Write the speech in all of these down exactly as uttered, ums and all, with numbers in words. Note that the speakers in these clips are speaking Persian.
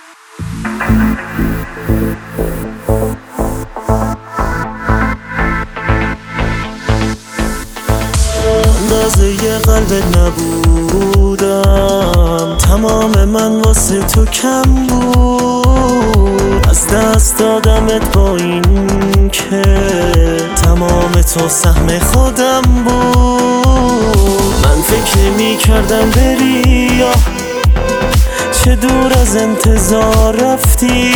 اندازه قلبت نبودم، تمام من واسه تو کم بود. از دست دادمت با این که تمام تو سهم خودم بود. من فکر نمی کردم بری یا چه دور از انتظار رفتی،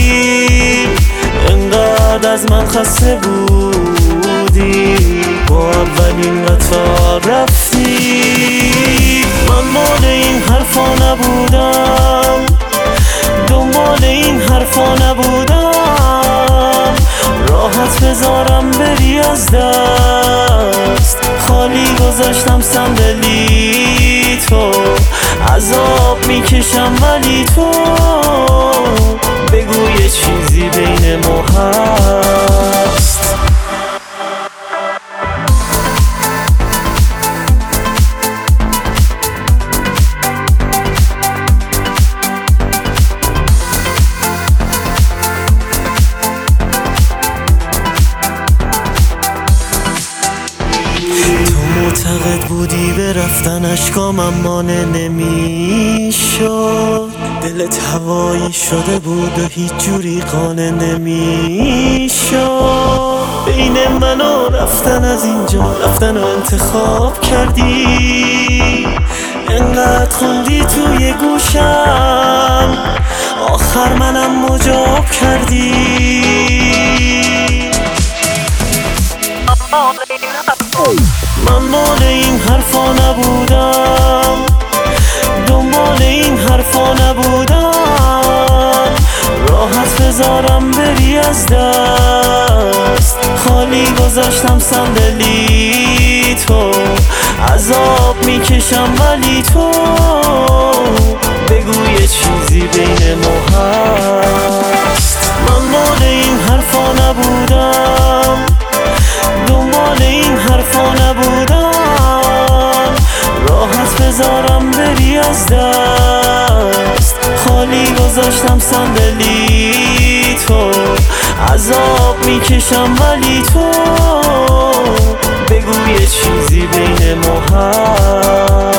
انقدر از من خسته بودی با اولین قطار رفتی. من مال این حرفا نبودم، دنبال این حرفا نبودم، راحت بذارم بری از دست. خالی گذاشتم صندلی تو، عذاب میکشم ولی تو بگو یه چیزی بین ما هست. معتقد بودی به رفتن اشکام اما نمیشد، دلت هوایی شده بود و هیچ جوری قانع نمیشد. بین من و رفتن از اینجا رفتن و انتخاب کردی، انقدر خوندی توی گوشم آخر منم مجاب کردی. من مال این حرفا نبودم، دنبال این حرفا نبودم، راحت بذارم بری از دست. خالی گذاشتم صندلی تو، عذاب میکشم ولی تو بگو یه چیزی بین ما هست. من مال این حرفا نبودم، دنبال این حرفا نبودم، راحت بذارم بری از دست. خالی گذاشتم صندلی تو، عذاب میکشم ولی تو بگو یه چیزی بین ما هست.